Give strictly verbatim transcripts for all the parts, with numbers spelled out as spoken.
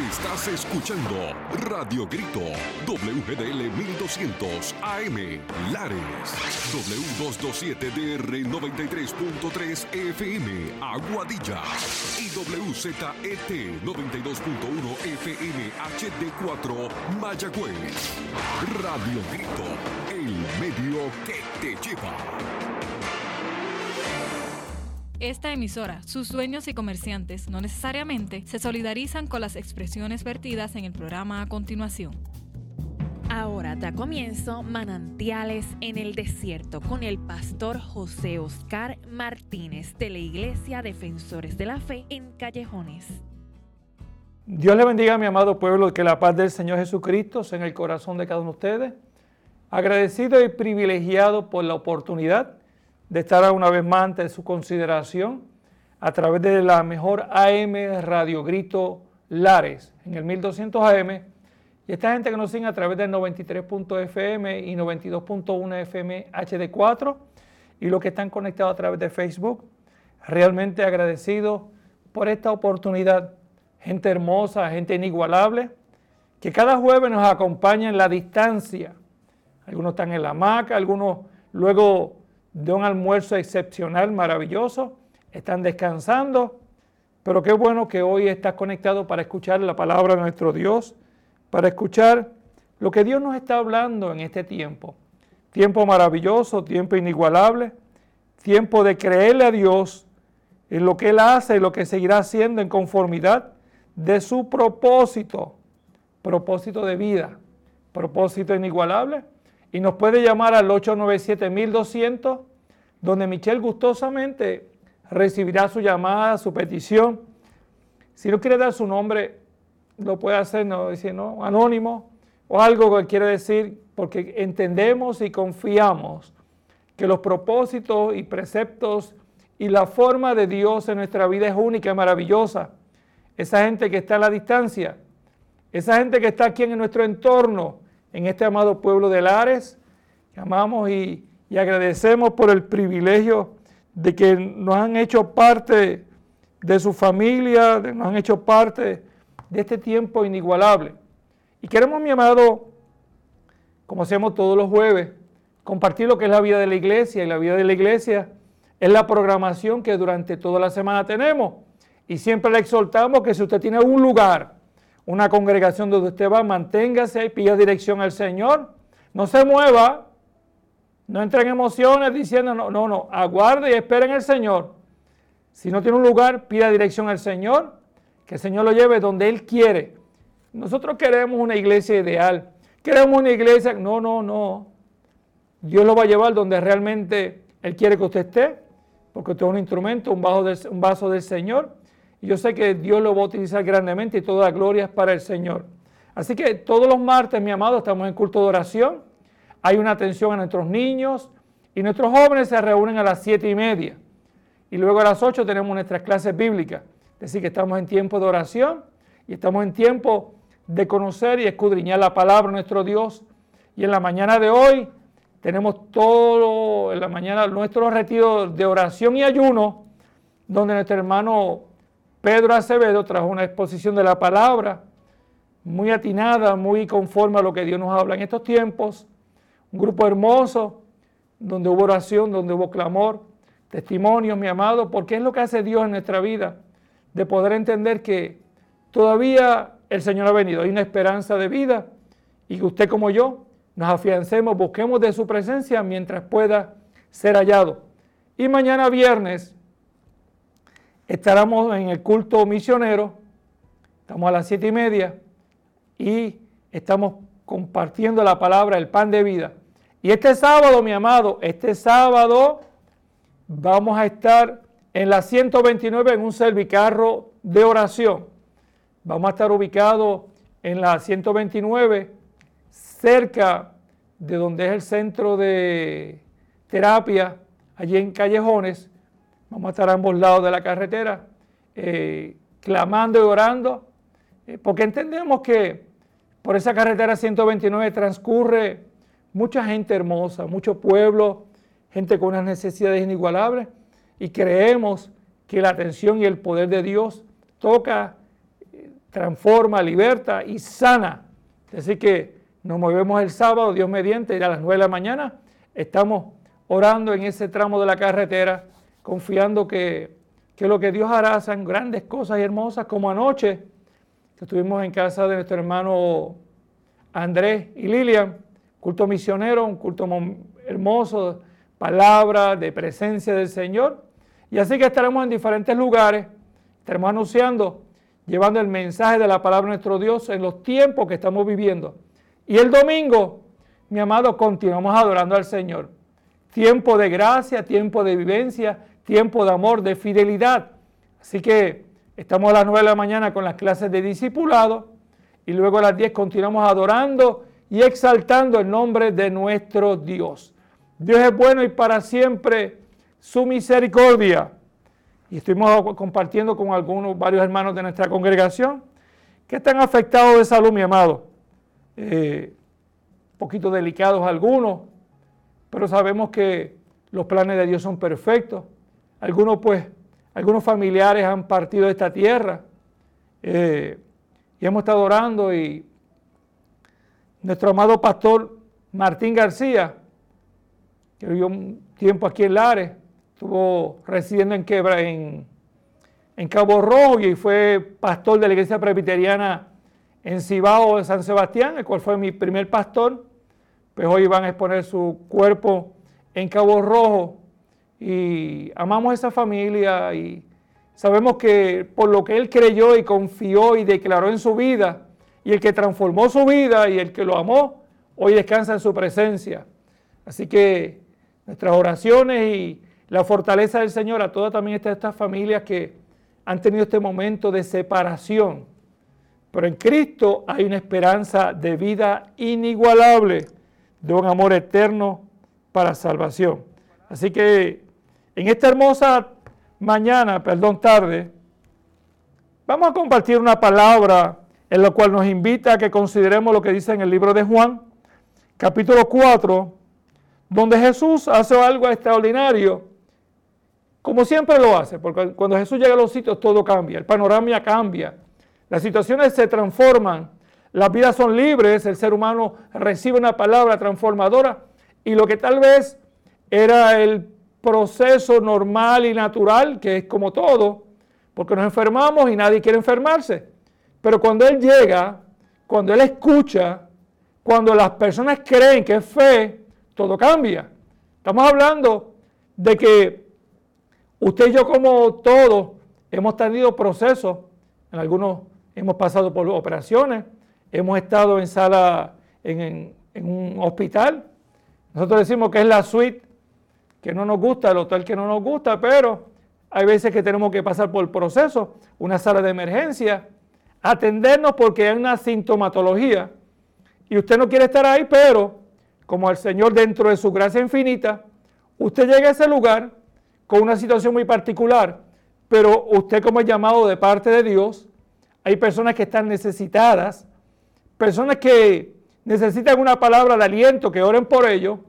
Estás escuchando Radio Grito, W G D L mil doscientos A M, Lares, W doscientos veintisiete D R noventa y tres punto tres F M, Aguadilla, y W Z E T noventa y dos punto uno F M H D cuatro, Mayagüez. Radio Grito, el medio que te lleva. Esta emisora, sus dueños y comerciantes no necesariamente se solidarizan con las expresiones vertidas en el programa a continuación. Ahora da comienzo Manantiales en el Desierto con el pastor José Oscar Martínez de la Iglesia Defensores de la Fe en Callejones. Dios le bendiga, mi amado pueblo, que la paz del Señor Jesucristo sea en el corazón de cada uno de ustedes. Agradecido y privilegiado por la oportunidad de estar una vez más ante su consideración a través de la mejor A M Radio Grito Lares en el mil doscientos A M, y esta gente que nos sigue a través del noventa y tres punto F M y noventa y dos punto uno F M H D cuatro, y los que están conectados a través de Facebook. Realmente agradecido por esta oportunidad, gente hermosa, gente inigualable, que cada jueves nos acompaña en la distancia. Algunos están en la hamaca, algunos luego de un almuerzo excepcional, maravilloso, están descansando, pero qué bueno que hoy estás conectado para escuchar la palabra de nuestro Dios, para escuchar lo que Dios nos está hablando en este tiempo. Tiempo maravilloso, tiempo inigualable, tiempo de creerle a Dios en lo que Él hace y lo que seguirá haciendo en conformidad de su propósito, propósito de vida, propósito inigualable. Y nos puede llamar al ocho nueve siete mil doscientos, donde Michelle gustosamente recibirá su llamada, su petición. Si no quiere dar su nombre, lo puede hacer, no, decir, no, anónimo o algo que quiere decir, porque entendemos y confiamos que los propósitos y preceptos y la forma de Dios en nuestra vida es única y maravillosa. Esa gente que está a la distancia, esa gente que está aquí en nuestro entorno, en este amado pueblo de Lares, que amamos y, y agradecemos por el privilegio de que nos han hecho parte de su familia, de, nos han hecho parte de este tiempo inigualable. Y queremos, mi amado, como hacemos todos los jueves, compartir lo que es la vida de la iglesia, y la vida de la iglesia es la programación que durante toda la semana tenemos. Y siempre le exhortamos que si usted tiene un lugar, una congregación donde usted va, manténgase y pida dirección al Señor. No se mueva, no entre en emociones diciendo, no, no, no, aguarde y espere en el Señor. Si no tiene un lugar, pida dirección al Señor, que el Señor lo lleve donde Él quiere. Nosotros queremos una iglesia ideal, queremos una iglesia, no, no, no. Dios lo va a llevar donde realmente Él quiere que usted esté, porque usted es un instrumento, un vaso del, un vaso del Señor. Y yo sé que Dios lo va a utilizar grandemente y toda la gloria es para el Señor. Así que todos los martes, mi amado, estamos en culto de oración. Hay una atención a nuestros niños y nuestros jóvenes se reúnen a las siete y media. Y luego a las ocho tenemos nuestras clases bíblicas. Es decir, que estamos en tiempo de oración y estamos en tiempo de conocer y escudriñar la palabra de nuestro Dios. Y en la mañana de hoy tenemos todo, en la mañana nuestro retiro de oración y ayuno, donde nuestro hermano Pedro Acevedo trajo una exposición de la palabra muy atinada, muy conforme a lo que Dios nos habla en estos tiempos. Un grupo hermoso, donde hubo oración, donde hubo clamor, testimonios, mi amado, porque es lo que hace Dios en nuestra vida, de poder entender que todavía el Señor ha venido, hay una esperanza de vida, y que usted como yo nos afiancemos, busquemos de su presencia mientras pueda ser hallado. Y mañana viernes estaremos en el culto misionero, estamos a las siete y media y estamos compartiendo la palabra, el pan de vida. Y este sábado, mi amado, este sábado vamos a estar en la ciento veintinueve en un servicarro de oración. Vamos a estar ubicados en la ciento veintinueve, cerca de donde es el centro de terapia, allí en Callejones. Vamos a estar a ambos lados de la carretera, eh, clamando y orando, eh, porque entendemos que por esa carretera ciento veintinueve transcurre mucha gente hermosa, mucho pueblo, gente con unas necesidades inigualables, y creemos que la atención y el poder de Dios toca transforma, liberta y sana. Así que nos movemos el sábado, Dios mediante, ir a las nueve de la mañana. Estamos orando en ese tramo de la carretera, confiando que, que lo que Dios hará son grandes cosas y hermosas, como anoche, que estuvimos en casa de nuestro hermano Andrés y Lilian, culto misionero, un culto hermoso, palabra de presencia del Señor. Y así que estaremos en diferentes lugares, estaremos anunciando, llevando el mensaje de la palabra de nuestro Dios en los tiempos que estamos viviendo. Y el domingo, mi amado, continuamos adorando al Señor. Tiempo de gracia, tiempo de vivencia, tiempo de amor, de fidelidad. Así que estamos a las nueve de la mañana con las clases de discipulado y luego a las diez continuamos adorando y exaltando el nombre de nuestro Dios. Dios es bueno y para siempre su misericordia. Y estuvimos compartiendo con algunos, varios hermanos de nuestra congregación que están afectados de salud, mi amado. Eh, un poquito delicados algunos, pero sabemos que los planes de Dios son perfectos. Algunos, pues, algunos familiares han partido de esta tierra eh, y hemos estado orando y nuestro amado pastor Martín García, que vivió un tiempo aquí en Lares, estuvo residiendo en, Quebra, en, en Cabo Rojo y fue pastor de la iglesia presbiteriana en Cibao de San Sebastián, el cual fue mi primer pastor. Pues hoy van a exponer su cuerpo en Cabo Rojo y amamos a esa familia y sabemos que por lo que él creyó y confió y declaró en su vida y el que transformó su vida y el que lo amó, hoy descansa en su presencia. Así que nuestras oraciones y la fortaleza del Señor a todas también estas, estas familias que han tenido este momento de separación. Pero en Cristo hay una esperanza de vida inigualable, de un amor eterno para salvación. Así que en esta hermosa mañana, perdón, tarde, vamos a compartir una palabra en la cual nos invita a que consideremos lo que dice en el libro de Juan, capítulo cuatro, donde Jesús hace algo extraordinario, como siempre lo hace, porque cuando Jesús llega a los sitios todo cambia, el panorama cambia, las situaciones se transforman, las vidas son libres, el ser humano recibe una palabra transformadora y lo que tal vez era el proceso normal y natural, que es como todo, porque nos enfermamos y nadie quiere enfermarse, pero cuando Él llega, cuando Él escucha, cuando las personas creen que es fe, todo cambia. Estamos hablando de que usted y yo, como todos, hemos tenido procesos, en algunos hemos pasado por operaciones, hemos estado en sala, en, en, en un hospital. Nosotros decimos que es la suite que no nos gusta, el hotel que no nos gusta, pero hay veces que tenemos que pasar por el proceso, una sala de emergencia, atendernos porque hay una sintomatología y usted no quiere estar ahí, pero como el Señor dentro de su gracia infinita, usted llega a ese lugar con una situación muy particular, pero usted como llamado de parte de Dios, hay personas que están necesitadas, personas que necesitan una palabra de aliento, que oren por ello,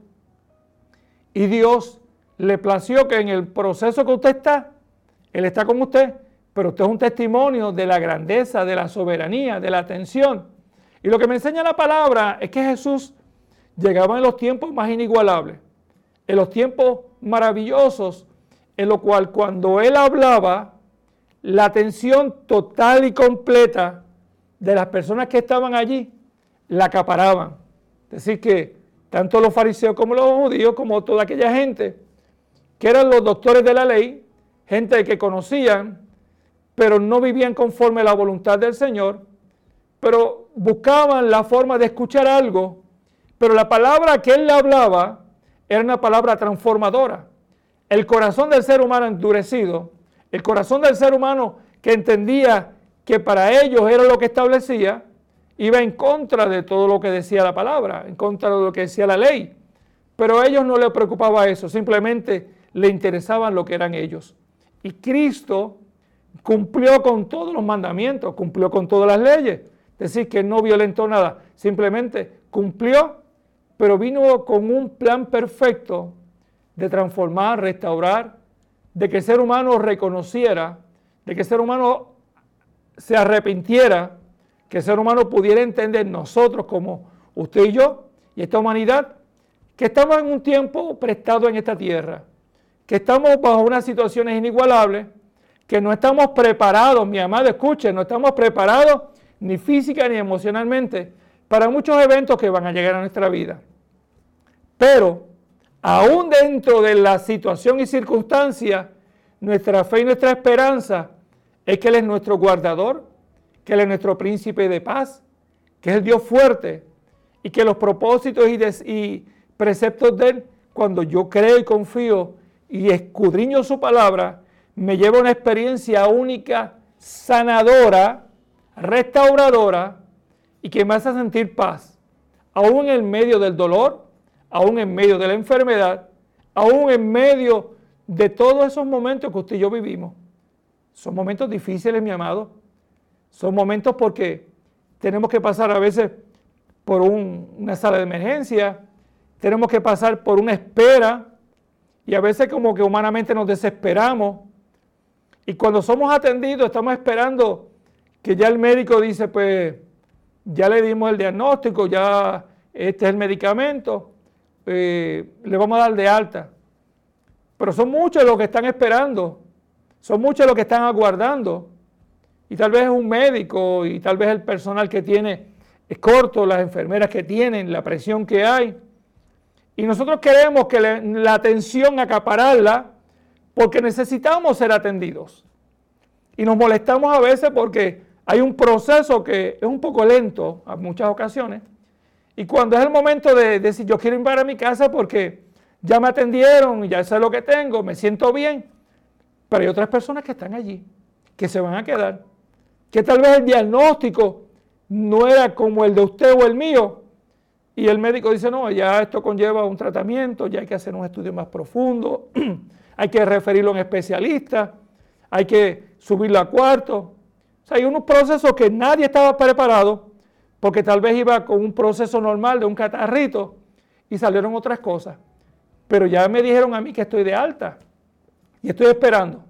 y Dios le plació que en el proceso que usted está, Él está con usted, pero usted es un testimonio de la grandeza, de la soberanía, de la atención. Y lo que me enseña la palabra es que Jesús llegaba en los tiempos más inigualables, en los tiempos maravillosos, en lo cual cuando Él hablaba, la atención total y completa de las personas que estaban allí la acaparaban. Es decir, que tanto los fariseos como los judíos, como toda aquella gente, que eran los doctores de la ley, gente que conocían, pero no vivían conforme a la voluntad del Señor, pero buscaban la forma de escuchar algo, pero la palabra que Él le hablaba era una palabra transformadora. El corazón del ser humano endurecido, el corazón del ser humano que entendía que para ellos era lo que establecía, iba en contra de todo lo que decía la palabra, en contra de lo que decía la ley. Pero a ellos no les preocupaba eso, simplemente le interesaban lo que eran ellos. Y Cristo cumplió con todos los mandamientos, cumplió con todas las leyes. Es decir, que no violentó nada, simplemente cumplió, pero vino con un plan perfecto de transformar, restaurar, de que el ser humano reconociera, de que el ser humano se arrepintiera, que el ser humano pudiera entender nosotros como usted y yo y esta humanidad, que estamos en un tiempo prestado en esta tierra, que estamos bajo unas situaciones inigualables, que no estamos preparados, mi amado, escuchen, no estamos preparados ni física ni emocionalmente para muchos eventos que van a llegar a nuestra vida. Pero, aún dentro de la situación y circunstancia, nuestra fe y nuestra esperanza es que Él es nuestro guardador, que Él es nuestro príncipe de paz, que es el Dios fuerte y que los propósitos y, des, y preceptos de Él, cuando yo creo y confío y escudriño su palabra, me lleva a una experiencia única, sanadora, restauradora y que me hace sentir paz, aún en medio del dolor, aún en medio de la enfermedad, aún en medio de todos esos momentos que usted y yo vivimos. Son momentos difíciles, mi amado. Son momentos porque tenemos que pasar a veces por un, una sala de emergencia, tenemos que pasar por una espera y a veces como que humanamente nos desesperamos. Y cuando somos atendidos estamos esperando que ya el médico dice, pues ya le dimos el diagnóstico, ya este es el medicamento, eh, le vamos a dar de alta. Pero son muchos los que están esperando, son muchos los que están aguardando. Y tal vez es un médico y tal vez el personal que tiene es corto, las enfermeras que tienen, la presión que hay. Y nosotros queremos que le, la atención acapararla porque necesitamos ser atendidos. Y nos molestamos a veces porque hay un proceso que es un poco lento en muchas ocasiones. Y cuando es el momento de decir, yo quiero ir para mi casa porque ya me atendieron, ya sé lo que tengo, me siento bien. Pero hay otras personas que están allí, que se van a quedar. Que tal vez el diagnóstico no era como el de usted o el mío. Y el médico dice, no, ya esto conlleva un tratamiento, ya hay que hacer un estudio más profundo, hay que referirlo a un especialista, hay que subirlo a cuarto. O sea, hay unos procesos que nadie estaba preparado porque tal vez iba con un proceso normal de un catarrito y salieron otras cosas. Pero ya me dijeron a mí que estoy de alta y estoy esperando.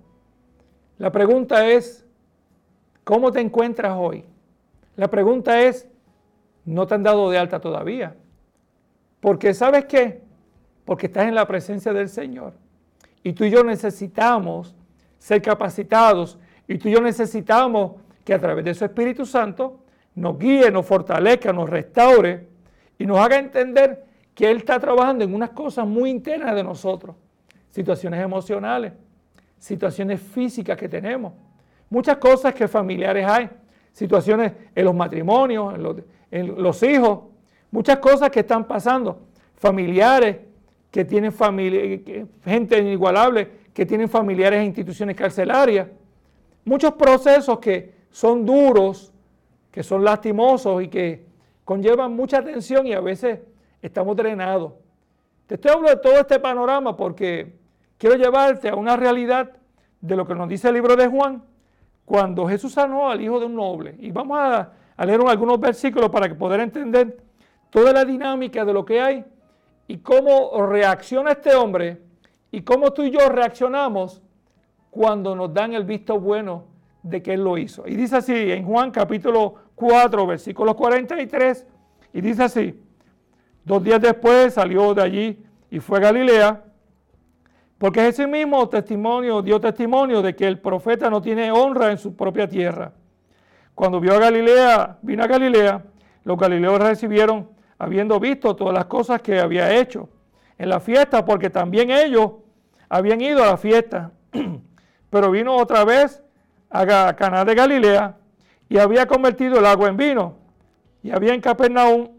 La pregunta es, ¿cómo te encuentras hoy? La pregunta es, no te han dado de alta todavía. Porque ¿sabes qué? Porque estás en la presencia del Señor. Y tú y yo necesitamos ser capacitados. Y tú y yo necesitamos que a través de su Espíritu Santo nos guíe, nos fortalezca, nos restaure y nos haga entender que Él está trabajando en unas cosas muy internas de nosotros. Situaciones emocionales, situaciones físicas que tenemos, muchas cosas que familiares hay, situaciones en los matrimonios, en los, en los hijos, muchas cosas que están pasando, familiares que tienen familia, gente inigualable, que tienen familiares en instituciones carcelarias, muchos procesos que son duros, que son lastimosos y que conllevan mucha tensión y a veces estamos drenados. Te estoy hablando de todo este panorama porque quiero llevarte a una realidad de lo que nos dice el libro de Juan, cuando Jesús sanó al hijo de un noble. Y vamos a, a leer algunos versículos para que poder entender toda la dinámica de lo que hay y cómo reacciona este hombre y cómo tú y yo reaccionamos cuando nos dan el visto bueno de que Él lo hizo. Y dice así en Juan capítulo cuatro, versículos cuarenta y tres, y dice así, dos días después salió de allí y fue a Galilea, porque Jesús mismo testimonio, dio testimonio de que el profeta no tiene honra en su propia tierra. Cuando vio a Galilea, vino a Galilea, los galileos recibieron, habiendo visto todas las cosas que había hecho en la fiesta, porque también ellos habían ido a la fiesta. Pero vino otra vez a Caná de Galilea y había convertido el agua en vino. Y había en Capernaum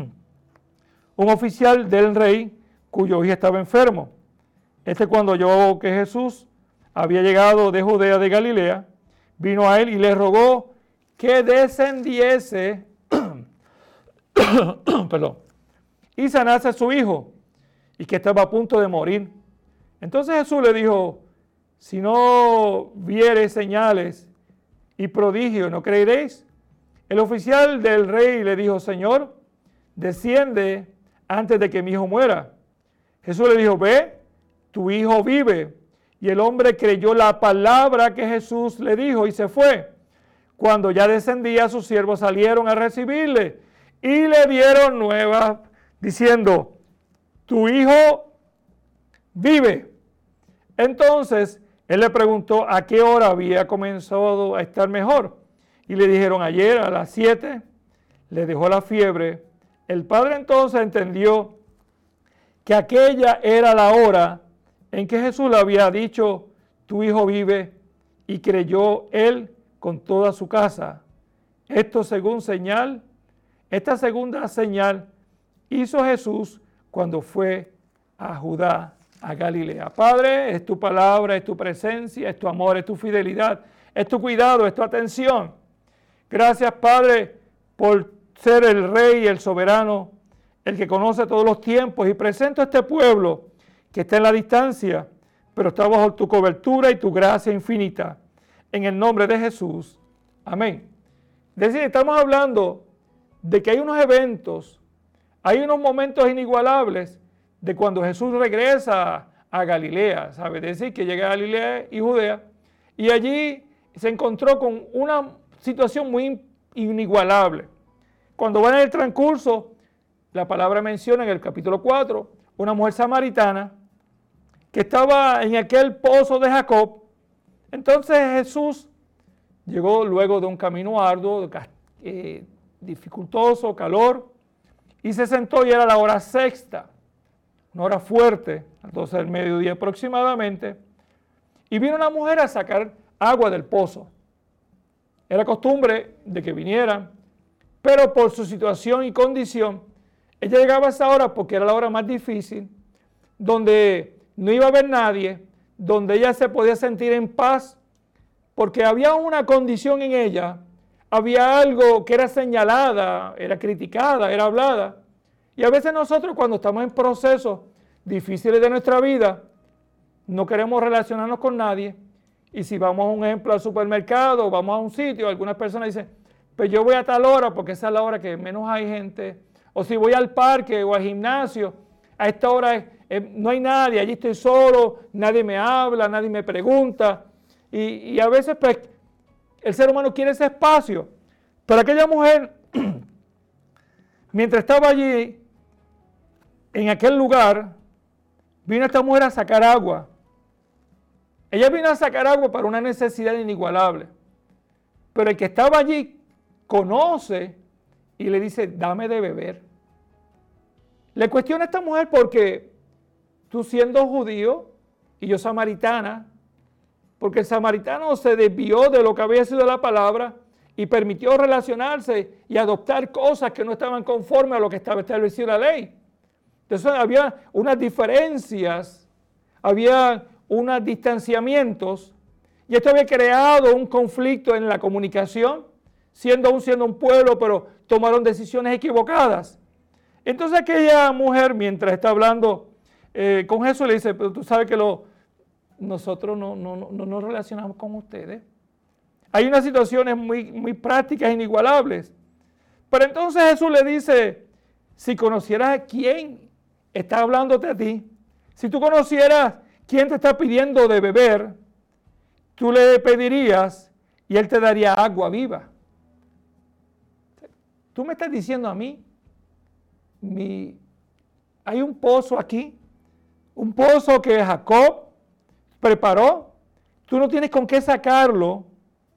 un oficial del rey cuyo hijo estaba enfermo. Este, cuando oyó que Jesús había llegado de Judea de Galilea, vino a él y le rogó que descendiese perdón, y sanase a su hijo, y que estaba a punto de morir. Entonces Jesús le dijo, si no viereis señales y prodigios, ¿no creeréis? El oficial del rey le dijo, Señor, desciende antes de que mi hijo muera. Jesús le dijo, ve, tu hijo vive. Y el hombre creyó la palabra que Jesús le dijo y se fue. Cuando ya descendía, sus siervos salieron a recibirle y le dieron nuevas diciendo, tu hijo vive. Entonces él le preguntó a qué hora había comenzado a estar mejor. Y le dijeron, ayer a las siete le dejó la fiebre. El padre entonces entendió que aquella era la hora en que Jesús le había dicho, tu hijo vive, y creyó él con toda su casa. Esto según señal, esta segunda señal hizo Jesús cuando fue a Judá, a Galilea. Padre, es tu palabra, es tu presencia, es tu amor, es tu fidelidad, es tu cuidado, es tu atención. Gracias, Padre, por ser el Rey, el soberano, el que conoce todos los tiempos, y presento a este pueblo que está en la distancia, pero está bajo tu cobertura y tu gracia infinita. En el nombre de Jesús. Amén. Es decir, estamos hablando de que hay unos eventos, hay unos momentos inigualables de cuando Jesús regresa a Galilea, ¿sabe? Es decir, que llega a Galilea y Judea, y allí se encontró con una situación muy inigualable. Cuando va en el transcurso, la palabra menciona en el capítulo cuatro, una mujer samaritana que estaba en aquel pozo de Jacob. Entonces Jesús llegó luego de un camino arduo, eh, dificultoso, calor, y se sentó y era la hora sexta, una hora fuerte, a las doce del mediodía aproximadamente, y vino una mujer a sacar agua del pozo. Era costumbre de que vinieran, pero por su situación y condición, ella llegaba a esa hora porque era la hora más difícil, donde no iba a haber nadie, donde ella se podía sentir en paz, porque había una condición en ella, había algo que era señalada, era criticada, era hablada. Y a veces nosotros cuando estamos en procesos difíciles de nuestra vida, no queremos relacionarnos con nadie. Y si vamos a un ejemplo al supermercado, vamos a un sitio, algunas personas dicen, pues yo voy a tal hora porque esa es la hora que menos hay gente. O si voy al parque o al gimnasio, a esta hora eh, no hay nadie, allí estoy solo, nadie me habla, nadie me pregunta. Y, y a veces pues, el ser humano quiere ese espacio. Pero aquella mujer, mientras estaba allí, en aquel lugar, vino esta mujer a sacar agua. Ella vino a sacar agua para una necesidad inigualable. Pero el que estaba allí conoce y le dice, dame de beber. Le cuestiona a esta mujer porque tú siendo judío y yo samaritana, porque el samaritano se desvió de lo que había sido la palabra y permitió relacionarse y adoptar cosas que no estaban conformes a lo que estaba establecido la ley. Entonces había unas diferencias, había unos distanciamientos, y esto había creado un conflicto en la comunicación, siendo aún siendo un pueblo, pero tomaron decisiones equivocadas. Entonces aquella mujer, mientras está hablando eh, con Jesús, le dice, pero tú sabes que lo, nosotros no, no, no, no nos relacionamos con ustedes. Hay unas situaciones muy, muy prácticas, inigualables. Pero entonces Jesús le dice, si conocieras a quién está hablándote a ti, si tú conocieras quién te está pidiendo de beber, tú le pedirías y él te daría agua viva. Tú me estás diciendo a mí, mi, hay un pozo aquí, un pozo que Jacob preparó, tú no tienes con qué sacarlo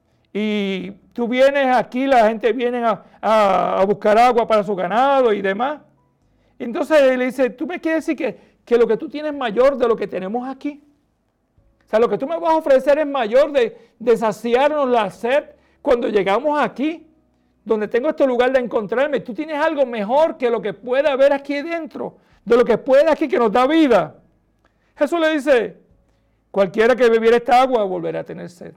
y tú vienes aquí, la gente viene a, a, a buscar agua para su ganado y demás. Entonces él le dice, tú me quieres decir que, que lo que tú tienes es mayor de lo que tenemos aquí. O sea, lo que tú me vas a ofrecer es mayor de, de saciarnos la sed cuando llegamos aquí, donde tengo este lugar de encontrarme. Tú tienes algo mejor que lo que puede haber aquí dentro, de lo que puede aquí que nos da vida. Jesús le dice, cualquiera que bebiera esta agua volverá a tener sed.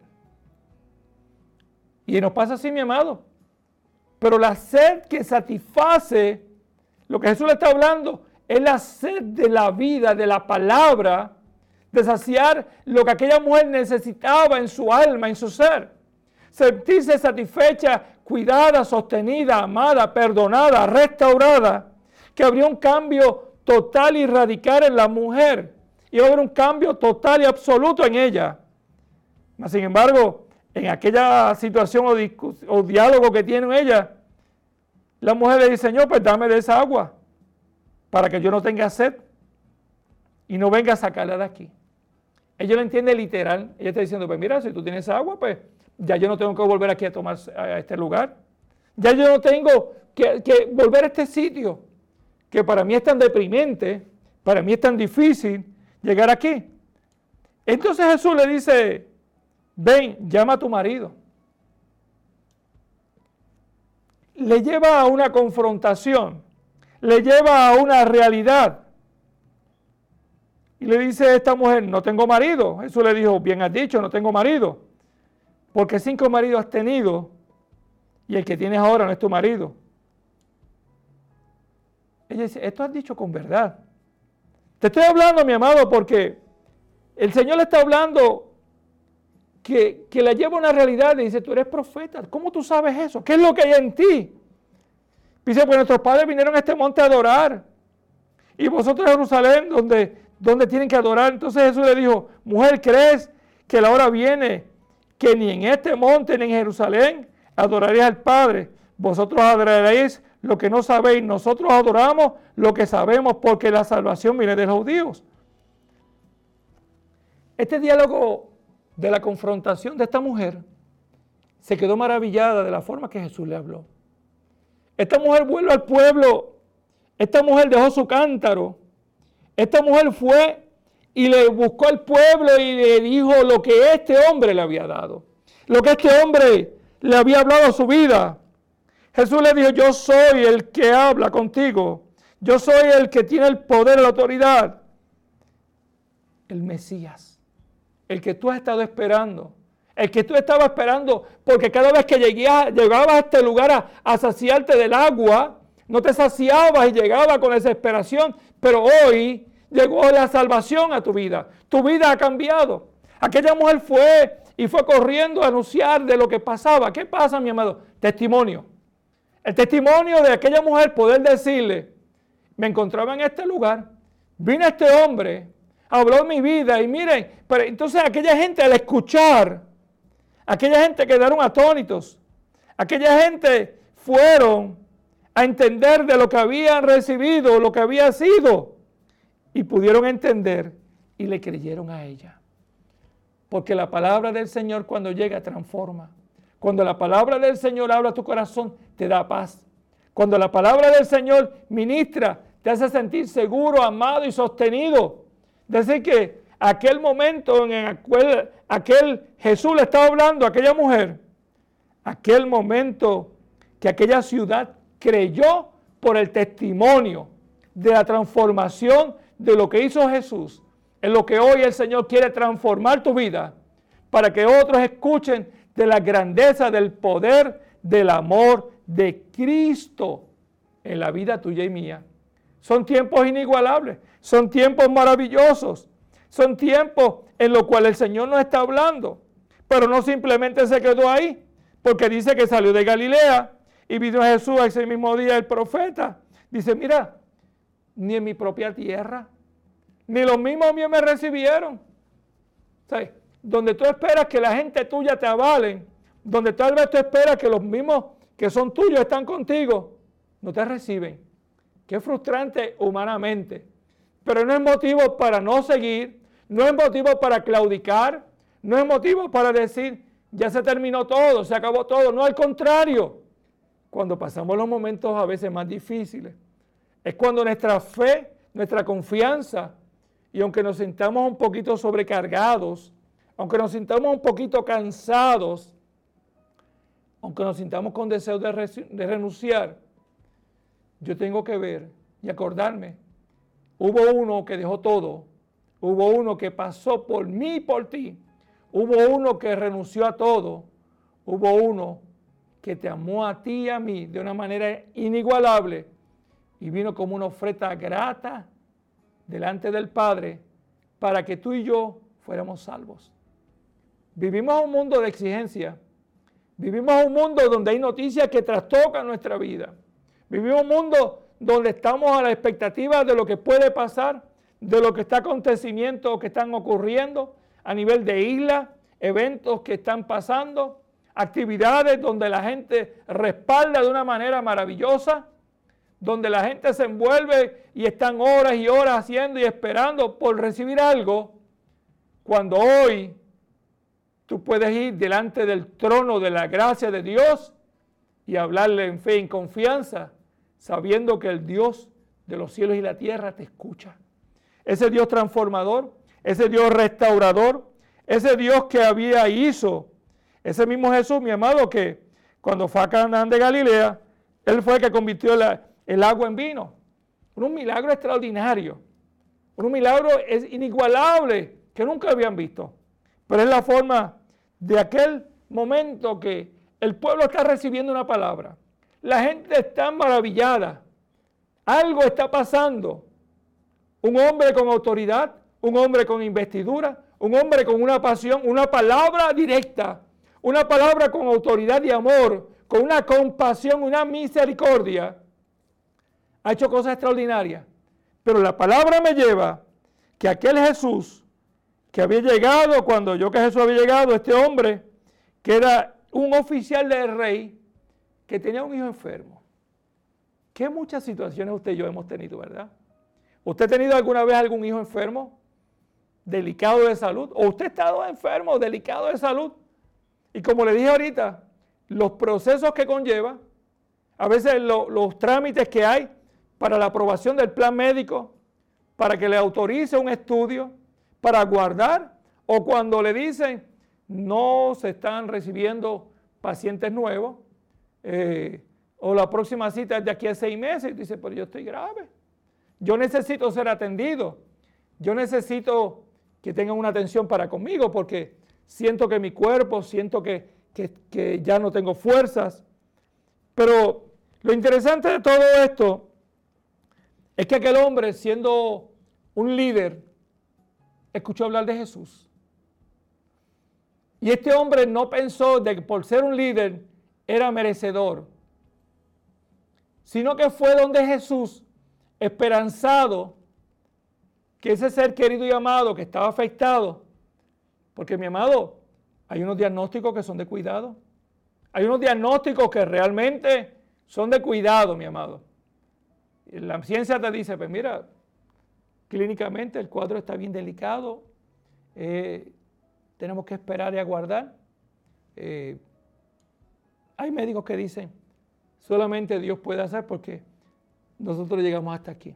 Y nos pasa así, mi amado. Pero la sed que satisface, lo que Jesús le está hablando, es la sed de la vida, de la palabra, de saciar lo que aquella mujer necesitaba en su alma, en su ser. Sentirse satisfecha, cuidada, sostenida, amada, perdonada, restaurada, que habría un cambio total y radical en la mujer. Y va a haber un cambio total y absoluto en ella. Mas, sin embargo, en aquella situación o, discus- o diálogo que tienen ella, la mujer le dice, Señor, pues dame de esa agua para que yo no tenga sed y no venga a sacarla de aquí. Ella lo entiende literal. Ella está diciendo, pues mira, si tú tienes agua, pues ya yo no tengo que volver aquí a tomar a este lugar. Ya yo no tengo que, que volver a este sitio, que para mí es tan deprimente, para mí es tan difícil llegar aquí. Entonces Jesús le dice, ven, llama a tu marido. Le lleva a una confrontación, le lleva a una realidad. Y le dice a esta mujer, no tengo marido. Jesús le dijo, bien has dicho, no tengo marido. Porque cinco maridos has tenido y el que tienes ahora no es tu marido. Ella dice, esto has dicho con verdad. Te estoy hablando, mi amado, porque el Señor le está hablando que, que le lleva una realidad y dice, tú eres profeta. ¿Cómo tú sabes eso? ¿Qué es lo que hay en ti? Dice, pues nuestros padres vinieron a este monte a adorar. Y vosotros en Jerusalén, donde, donde tienen que adorar. Entonces Jesús le dijo, mujer, ¿crees que la hora viene que ni en este monte ni en Jerusalén adoraréis al Padre? Vosotros adoraréis lo que no sabéis. Nosotros adoramos lo que sabemos porque la salvación viene de los judíos. Este diálogo de la confrontación de esta mujer se quedó maravillada de la forma que Jesús le habló. Esta mujer vuelve al pueblo, esta mujer dejó su cántaro, esta mujer fue y le buscó al pueblo y le dijo lo que este hombre le había dado, lo que este hombre le había hablado a su vida. Jesús le dijo, yo soy el que habla contigo, yo soy el que tiene el poder y la autoridad, el Mesías, el que tú has estado esperando. El que tú estabas esperando, porque cada vez que lleguías, llegabas a este lugar a, a saciarte del agua, no te saciabas y llegabas con desesperación, pero hoy llegó la salvación a tu vida. Tu vida ha cambiado. Aquella mujer fue y fue corriendo a anunciar de lo que pasaba. ¿Qué pasa, mi amado? Testimonio. El testimonio de aquella mujer, poder decirle, me encontraba en este lugar, vino este hombre, habló mi vida y miren, pero entonces aquella gente al escuchar, aquella gente quedaron atónitos. Aquella gente fueron a entender de lo que habían recibido, lo que había sido. Y pudieron entender y le creyeron a ella. Porque la palabra del Señor cuando llega transforma. Cuando la palabra del Señor habla a tu corazón, te da paz. Cuando la palabra del Señor ministra, te hace sentir seguro, amado y sostenido. Decir que aquel momento en el cual aquel Jesús le estaba hablando a aquella mujer, aquel momento que aquella ciudad creyó por el testimonio de la transformación de lo que hizo Jesús, en lo que hoy el Señor quiere transformar tu vida, para que otros escuchen de la grandeza del poder del amor de Cristo en la vida tuya y mía. Son tiempos inigualables, son tiempos maravillosos. Son tiempos en los cuales el Señor nos está hablando, pero no simplemente se quedó ahí, porque dice que salió de Galilea y vino Jesús ese mismo día el profeta. Dice, mira, ni en mi propia tierra, ni los mismos míos me recibieron. ¿Sabes? Donde tú esperas que la gente tuya te avalen, donde tal vez tú esperas que los mismos que son tuyos están contigo, no te reciben. Qué frustrante humanamente, pero no es motivo para no seguir. No es motivo para claudicar, no es motivo para decir, ya se terminó todo, se acabó todo. No, al contrario, cuando pasamos los momentos a veces más difíciles, es cuando nuestra fe, nuestra confianza, y aunque nos sintamos un poquito sobrecargados, aunque nos sintamos un poquito cansados, aunque nos sintamos con deseo de, de renunciar, yo tengo que ver y acordarme, hubo uno que dejó todo. Hubo uno que pasó por mí y por ti. Hubo uno que renunció a todo. Hubo uno que te amó a ti y a mí de una manera inigualable y vino como una oferta grata delante del Padre para que tú y yo fuéramos salvos. Vivimos un mundo de exigencia. Vivimos un mundo donde hay noticias que trastocan nuestra vida. Vivimos un mundo donde estamos a la expectativa de lo que puede pasar, de lo que está acontecimientos que están ocurriendo a nivel de isla eventos que están pasando, actividades donde la gente respalda de una manera maravillosa, donde la gente se envuelve y están horas y horas haciendo y esperando por recibir algo, cuando hoy tú puedes ir delante del trono de la gracia de Dios y hablarle en fe y en confianza, sabiendo que el Dios de los cielos y la tierra te escucha. Ese Dios transformador, ese Dios restaurador, ese Dios que había hizo, ese mismo Jesús, mi amado, que cuando fue a Canaán de Galilea, Él fue el que convirtió la, el agua en vino. Un milagro extraordinario, un milagro es inigualable que nunca habían visto. Pero es la forma de aquel momento que el pueblo está recibiendo una palabra. La gente está maravillada. Algo está pasando. Un hombre con autoridad, un hombre con investidura, un hombre con una pasión, una palabra directa, una palabra con autoridad y amor, con una compasión, una misericordia, ha hecho cosas extraordinarias. Pero la palabra me lleva que aquel Jesús que había llegado, cuando yo que Jesús había llegado, este hombre que era un oficial del rey, que tenía un hijo enfermo. Qué muchas situaciones usted y yo hemos tenido, ¿verdad? ¿Usted ha tenido alguna vez algún hijo enfermo, delicado de salud? ¿O usted ha estado enfermo, delicado de salud? Y como le dije ahorita, los procesos que conlleva, a veces lo, los trámites que hay para la aprobación del plan médico, para que le autorice un estudio, para guardar, o cuando le dicen no se están recibiendo pacientes nuevos, eh, o la próxima cita es de aquí a seis meses, y dice, pero yo estoy grave, yo necesito ser atendido, yo necesito que tengan una atención para conmigo, porque siento que mi cuerpo, siento que, que, que ya no tengo fuerzas. Pero lo interesante de todo esto es que aquel hombre, siendo un líder, escuchó hablar de Jesús. Y este hombre no pensó de que por ser un líder era merecedor, sino que fue donde Jesús, esperanzado que ese ser querido y amado que estaba afectado, porque mi amado, hay unos diagnósticos que son de cuidado, hay unos diagnósticos que realmente son de cuidado, mi amado. La ciencia te dice, pues mira, clínicamente el cuadro está bien delicado, eh, tenemos que esperar y aguardar. Eh, hay médicos que dicen, solamente Dios puede hacer porque nosotros llegamos hasta aquí.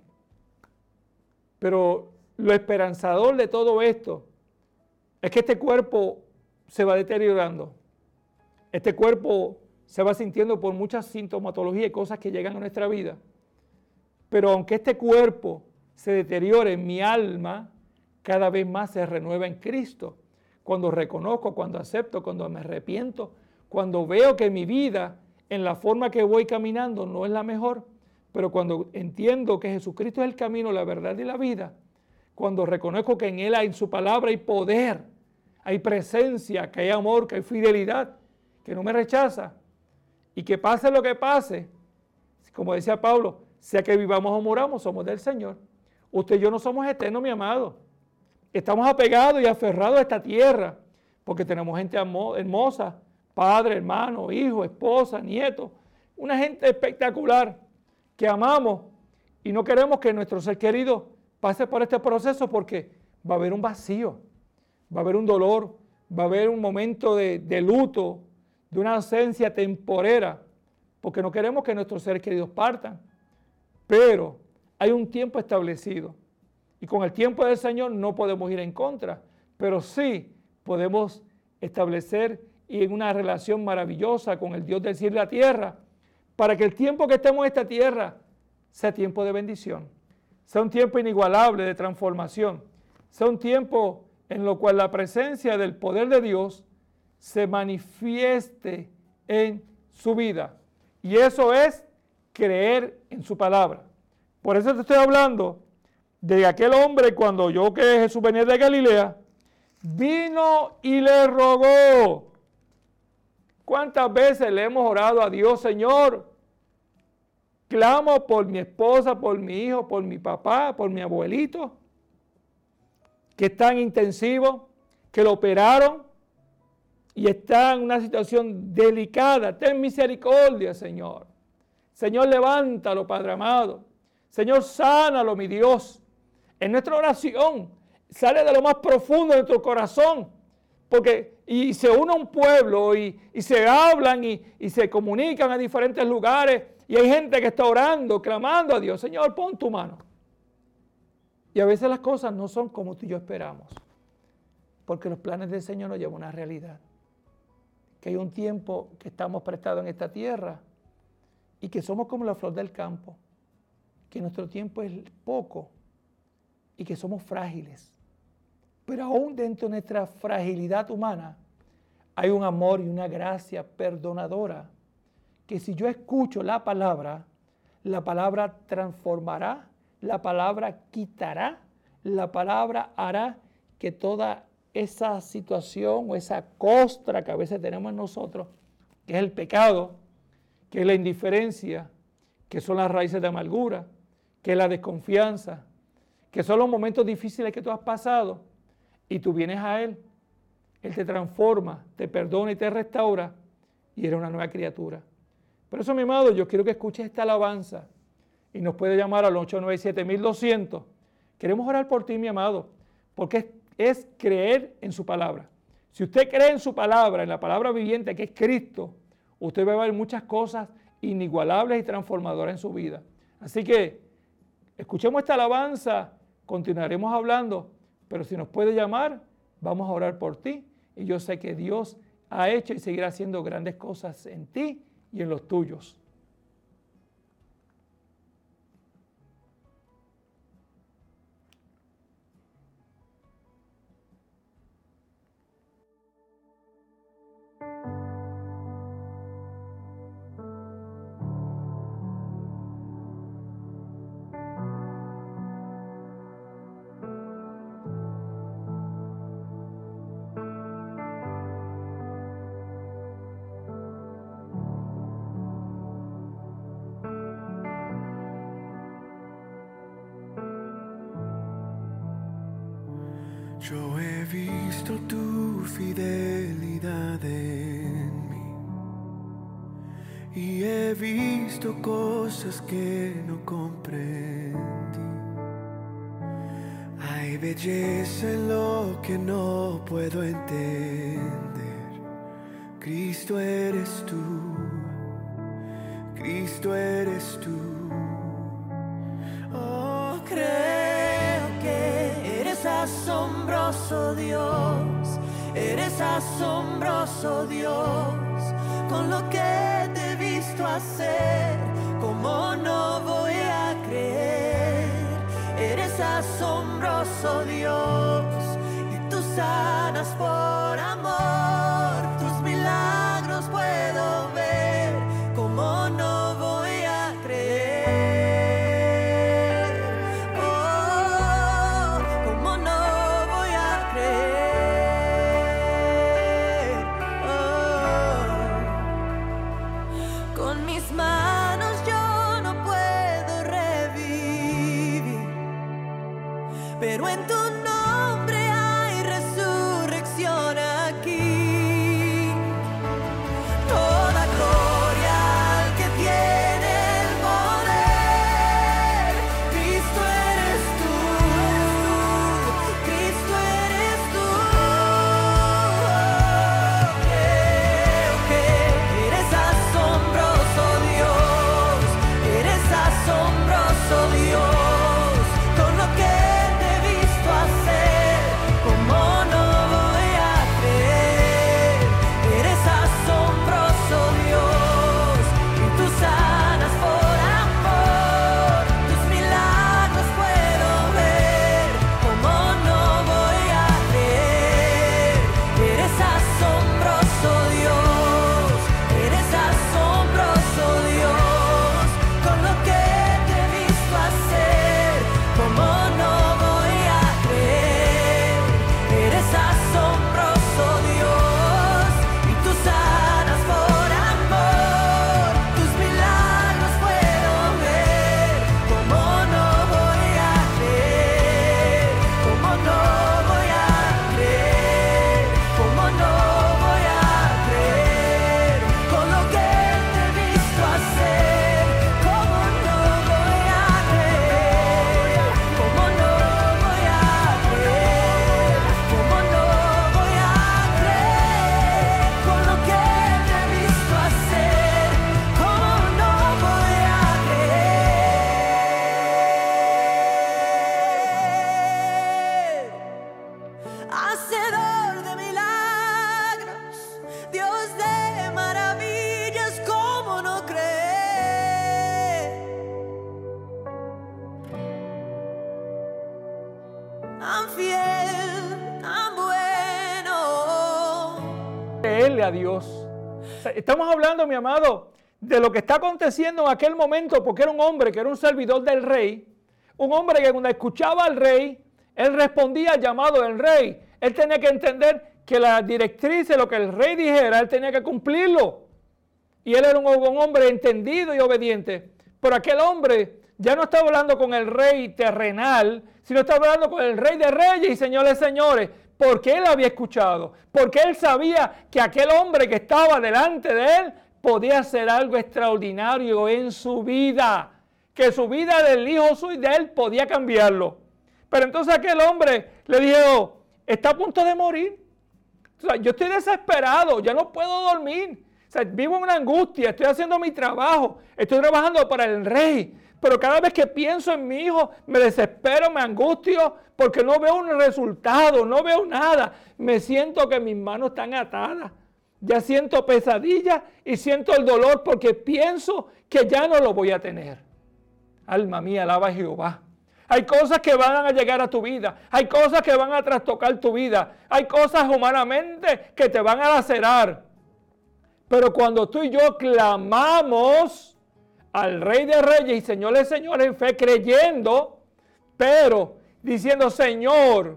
Pero lo esperanzador de todo esto es que este cuerpo se va deteriorando. Este cuerpo se va sintiendo por muchas sintomatologías y cosas que llegan a nuestra vida. Pero aunque este cuerpo se deteriore, mi alma cada vez más se renueva en Cristo. Cuando reconozco, cuando acepto, cuando me arrepiento, cuando veo que mi vida en la forma que voy caminando no es la mejor, pero cuando entiendo que Jesucristo es el camino, la verdad y la vida, cuando reconozco que en Él hay, en su palabra hay poder, hay presencia, que hay amor, que hay fidelidad, que no me rechaza, y que pase lo que pase, como decía Pablo, sea que vivamos o moramos, somos del Señor. Usted y yo no somos eternos, mi amado. Estamos apegados y aferrados a esta tierra, porque tenemos gente hermosa, padre, hermano, hijo, esposa, nieto, una gente espectacular que amamos y no queremos que nuestro ser querido pase por este proceso porque va a haber un vacío, va a haber un dolor, va a haber un momento de, de luto, de una ausencia temporera, porque no queremos que nuestros seres queridos partan. Pero hay un tiempo establecido y con el tiempo del Señor no podemos ir en contra, pero sí podemos establecer y en una relación maravillosa con el Dios del cielo y la tierra, para que el tiempo que estemos en esta tierra sea tiempo de bendición, sea un tiempo inigualable de transformación, sea un tiempo en lo cual la presencia del poder de Dios se manifieste en su vida. Y eso es creer en su palabra. Por eso te estoy hablando de aquel hombre cuando yo que Jesús venía de Galilea, vino y le rogó. ¿Cuántas veces le hemos orado a Dios, Señor? Clamo por mi esposa, por mi hijo, por mi papá, por mi abuelito, que está en intensivo, que lo operaron, y está en una situación delicada, ten misericordia, Señor. Señor, levántalo, Padre amado. Señor, sánalo, mi Dios. En nuestra oración sale de lo más profundo de nuestro corazón, porque y se une a un pueblo y, y se hablan y, y se comunican a diferentes lugares y hay gente que está orando, clamando a Dios. Señor, pon tu mano. Y a veces las cosas no son como tú y yo esperamos, porque los planes del Señor nos llevan a una realidad. Que hay un tiempo que estamos prestados en esta tierra y que somos como la flor del campo, que nuestro tiempo es poco y que somos frágiles. Pero aún dentro de nuestra fragilidad humana hay un amor y una gracia perdonadora que si yo escucho la palabra, la palabra transformará, la palabra quitará, la palabra hará que toda esa situación o esa costra que a veces tenemos en nosotros, que es el pecado, que es la indiferencia, que son las raíces de amargura, que es la desconfianza, que son los momentos difíciles que tú has pasado y tú vienes a Él, Él te transforma, te perdona y te restaura y eres una nueva criatura. Por eso, mi amado, yo quiero que escuches esta alabanza y nos puede llamar al ocho nueve siete, mil doscientos. Queremos orar por ti, mi amado, porque es es creer en su palabra. Si usted cree en su palabra, en la palabra viviente que es Cristo, usted va a ver muchas cosas inigualables y transformadoras en su vida. Así que escuchemos esta alabanza, continuaremos hablando, pero si nos puede llamar, vamos a orar por ti. Y yo sé que Dios ha hecho y seguirá haciendo grandes cosas en ti y en los tuyos. Yo he visto tu fidelidad en mí y he visto cosas que no comprendí. Hay belleza en lo que no puedo entender. Cristo eres tú, Cristo eres tú. Oh, creo que eres asombroso Dios, eres asombroso Dios, con lo que te he visto hacer, ¿cómo no voy a creer? Eres asombroso Dios, y tú sanas por amor, tus milagros puedo ver, ¿cómo no voy a creer? Pero en tu nombre hay resurrección. creerle a Dios. Estamos hablando, mi amado, de lo que está aconteciendo en aquel momento, porque era un hombre que era un servidor del rey, un hombre que cuando escuchaba al rey, él respondía al llamado del rey. Él tenía que entender que la directriz de lo que el rey dijera, él tenía que cumplirlo. Y él era un, un hombre entendido y obediente. Pero aquel hombre ya no estaba hablando con el rey terrenal, sino estaba hablando con el rey de reyes y señores de señores, porque él había escuchado, porque él sabía que aquel hombre que estaba delante de él podía hacer algo extraordinario en su vida, que su vida del hijo suyo de él podía cambiarlo. Pero entonces aquel hombre le dijo, está a punto de morir. O sea, yo estoy desesperado, ya no puedo dormir. O sea, vivo en una angustia, estoy haciendo mi trabajo, estoy trabajando para el rey. Pero cada vez que pienso en mi hijo, me desespero, me angustio, porque no veo un resultado, no veo nada. Me siento que mis manos están atadas. Ya siento pesadillas y siento el dolor porque pienso que ya no lo voy a tener. Alma mía, alaba a Jehová. Hay cosas que van a llegar a tu vida. Hay cosas que van a trastocar tu vida. Hay cosas humanamente que te van a lacerar. Pero cuando tú y yo clamamos al Rey de Reyes y Señor de Señores en fe, creyendo, pero diciendo, Señor,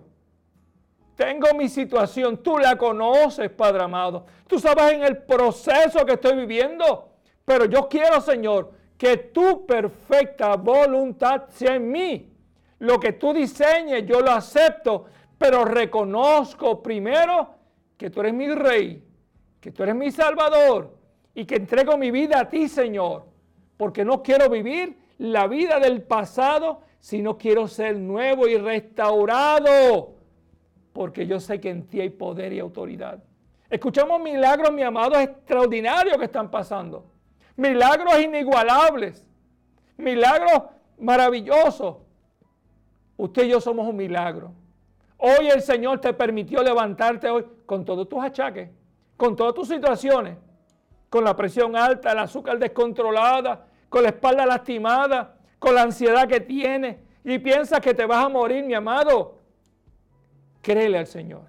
tengo mi situación, tú la conoces, Padre amado. Tú sabes en el proceso que estoy viviendo, pero yo quiero, Señor, que tu perfecta voluntad sea en mí. Lo que tú diseñes, yo lo acepto, pero reconozco primero que tú eres mi Rey, que tú eres mi Salvador y que entrego mi vida a ti, Señor, porque no quiero vivir la vida del pasado, sino quiero ser nuevo y restaurado, porque yo sé que en ti hay poder y autoridad. Escuchamos milagros, mi amado, extraordinarios que están pasando. Milagros inigualables. Milagros maravillosos. Usted y yo somos un milagro. Hoy el Señor te permitió levantarte hoy con todos tus achaques, con todas tus situaciones, con la presión alta, el azúcar descontrolada, con la espalda lastimada, con la ansiedad que tienes y piensas que te vas a morir, mi amado. Créele al Señor.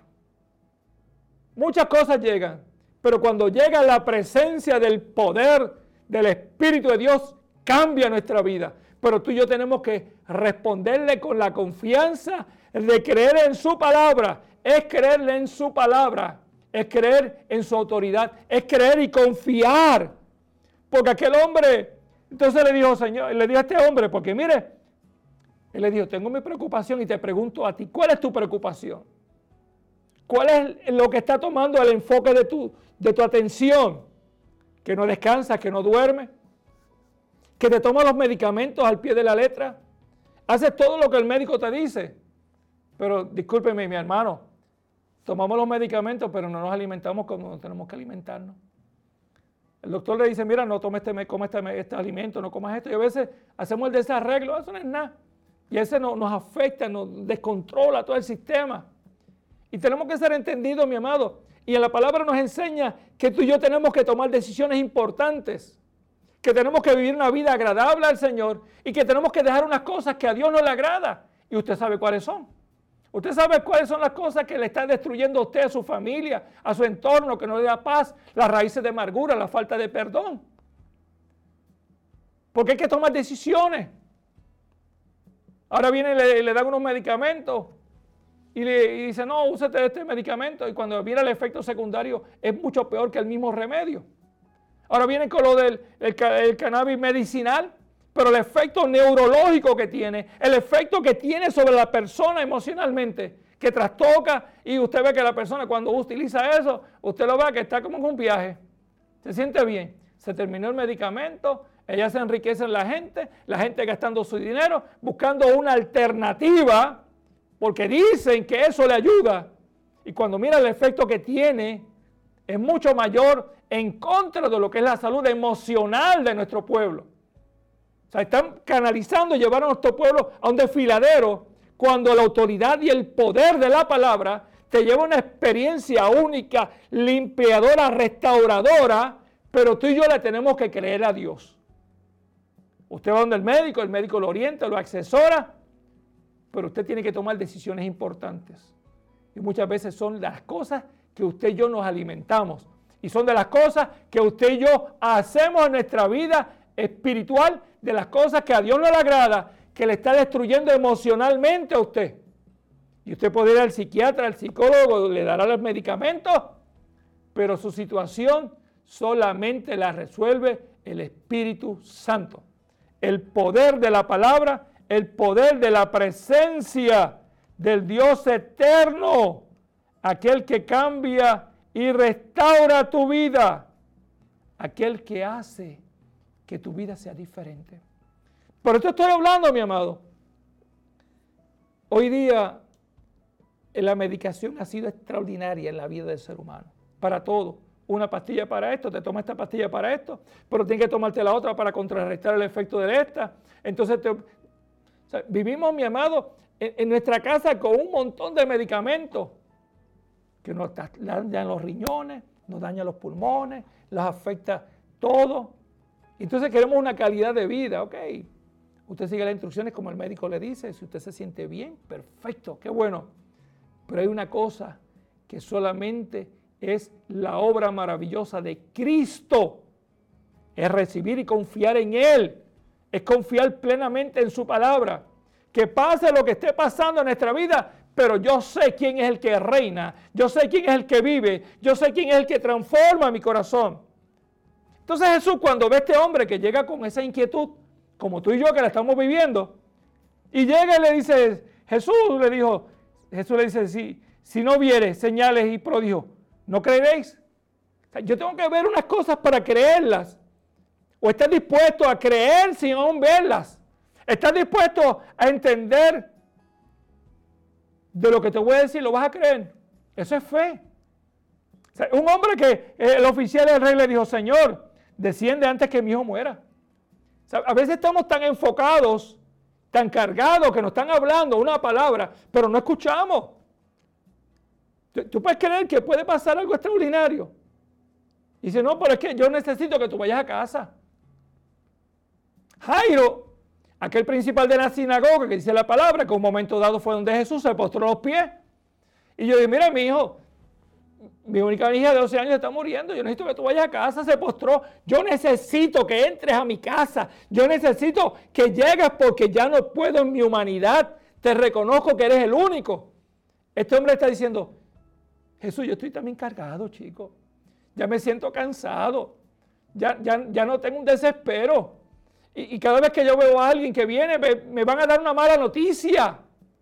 Muchas cosas llegan, pero cuando llega la presencia del poder del Espíritu de Dios, cambia nuestra vida. Pero tú y yo tenemos que responderle con la confianza de creer en su palabra. Es creerle en su palabra, es creer en su autoridad, es creer y confiar. Porque aquel hombre, entonces le dijo, Señor, le dijo a este hombre, porque mire, él le dijo, tengo mi preocupación y te pregunto a ti, ¿cuál es tu preocupación? ¿Cuál es lo que está tomando el enfoque de tu, de tu atención? Que no descansas, que no duermes, que te tomas los medicamentos al pie de la letra, haces todo lo que el médico te dice. Pero discúlpeme, mi hermano, tomamos los medicamentos, pero no nos alimentamos como tenemos que alimentarnos. El doctor le dice, mira, no tomes este, come este, este alimento, no comas esto. Y a veces hacemos el desarreglo, eso no es nada. Y ese no, nos afecta, nos descontrola todo el sistema. Y tenemos que ser entendidos, mi amado. Y en la palabra nos enseña que tú y yo tenemos que tomar decisiones importantes. Que tenemos que vivir una vida agradable al Señor. Y que tenemos que dejar unas cosas que a Dios no le agrada. Y usted sabe cuáles son. Usted sabe cuáles son las cosas que le están destruyendo a usted, a su familia, a su entorno, que no le da paz. Las raíces de amargura, la falta de perdón. Porque hay que tomar decisiones. Ahora viene y le, le dan unos medicamentos. Y le y dice, no, úsate este medicamento. Y cuando viene el efecto secundario, es mucho peor que el mismo remedio. Ahora viene con lo del el, el cannabis medicinal, pero el efecto neurológico que tiene, el efecto que tiene sobre la persona emocionalmente, que trastoca, y usted ve que la persona cuando utiliza eso, usted lo ve que está como en un viaje. Se siente bien. Se terminó el medicamento, ella se enriquece en la gente, la gente gastando su dinero, buscando una alternativa, porque dicen que eso le ayuda. Y cuando mira el efecto que tiene, es mucho mayor en contra de lo que es la salud emocional de nuestro pueblo. O sea, están canalizando y llevaron a nuestro pueblo a un desfiladero cuando la autoridad y el poder de la palabra te lleva a una experiencia única, limpiadora, restauradora, pero tú y yo le tenemos que creer a Dios. Usted va donde el médico, el médico lo orienta, lo asesora, pero usted tiene que tomar decisiones importantes. Y muchas veces son las cosas que usted y yo nos alimentamos. Y son de las cosas que usted y yo hacemos en nuestra vida espiritual, de las cosas que a Dios no le agrada, que le está destruyendo emocionalmente a usted. Y usted puede ir al psiquiatra, al psicólogo, le dará los medicamentos, pero su situación solamente la resuelve el Espíritu Santo. El poder de la palabra, el poder de la presencia del Dios eterno, aquel que cambia y restaura tu vida, aquel que hace que tu vida sea diferente. Por esto estoy hablando, mi amado. Hoy día la medicación ha sido extraordinaria en la vida del ser humano, para todo. Una pastilla para esto, te tomas esta pastilla para esto, pero tienes que tomarte la otra para contrarrestar el efecto de esta. Entonces, te, o sea, vivimos, mi amado, en, en nuestra casa con un montón de medicamentos que nos dañan los riñones, nos dañan los pulmones, nos afecta todo. Entonces queremos una calidad de vida, ok. Usted sigue las instrucciones como el médico le dice, si usted se siente bien, perfecto, qué bueno. Pero hay una cosa que solamente es la obra maravillosa de Cristo, es recibir y confiar en Él, es confiar plenamente en su palabra. Que pase lo que esté pasando en nuestra vida, pero yo sé quién es el que reina, yo sé quién es el que vive, yo sé quién es el que transforma mi corazón. Entonces Jesús, cuando ve a este hombre que llega con esa inquietud, como tú y yo que la estamos viviendo, y llega y le dice, Jesús le dijo, Jesús le dice, si, si no viere señales y prodigios, ¿no creeréis? O sea, yo tengo que ver unas cosas para creerlas. O estás dispuesto a creer sin aún verlas. Estás dispuesto a entender de lo que te voy a decir, lo vas a creer. Eso es fe. O sea, un hombre que eh, el oficial del rey le dijo, Señor, desciende antes que mi hijo muera. O sea, a veces estamos tan enfocados, tan cargados, que nos están hablando una palabra, pero no escuchamos. Tú, tú puedes creer que puede pasar algo extraordinario. Y dice, no, pero es que yo necesito que tú vayas a casa. Jairo, aquel principal de la sinagoga que dice la palabra, que un momento dado fue donde Jesús se postró a los pies. Y yo dije, mira mi hijo, mi única hija de doce años está muriendo, yo necesito que tú vayas a casa, se postró. Yo necesito que entres a mi casa, yo necesito que llegues porque ya no puedo en mi humanidad, te reconozco que eres el único. Este hombre está diciendo, Jesús, yo estoy también cargado, chico, ya me siento cansado, ya, ya, ya no tengo un desespero. Y, y cada vez que yo veo a alguien que viene, me, me van a dar una mala noticia.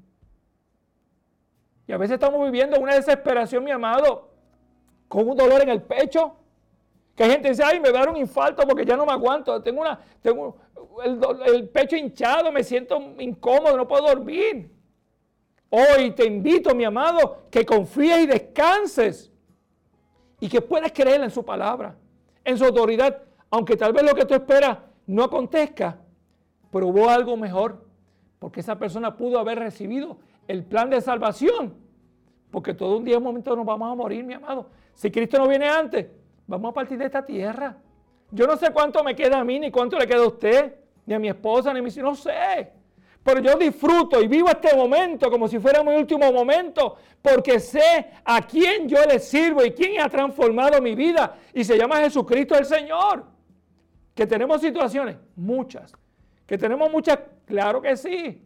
Y a veces estamos viviendo una desesperación, mi amado, con un dolor en el pecho. Que hay gente que dice, ay, me va a dar un infarto porque ya no me aguanto. Tengo, una, tengo el, el pecho hinchado, me siento incómodo, no puedo dormir. Hoy te invito, mi amado, que confíes y descanses. Y que puedas creer en su palabra, en su autoridad. Aunque tal vez lo que tú esperas no acontezca, pero hubo algo mejor. Porque esa persona pudo haber recibido el plan de salvación. Porque todo un día, un momento nos vamos a morir, mi amado. Si Cristo no viene antes, vamos a partir de esta tierra. Yo no sé cuánto me queda a mí, ni cuánto le queda a usted, ni a mi esposa, ni a mis hijos, no sé. Pero yo disfruto y vivo este momento como si fuera mi último momento, porque sé a quién yo le sirvo y quién ha transformado mi vida. Y se llama Jesucristo el Señor. Que tenemos situaciones, muchas. Que tenemos muchas, claro que sí.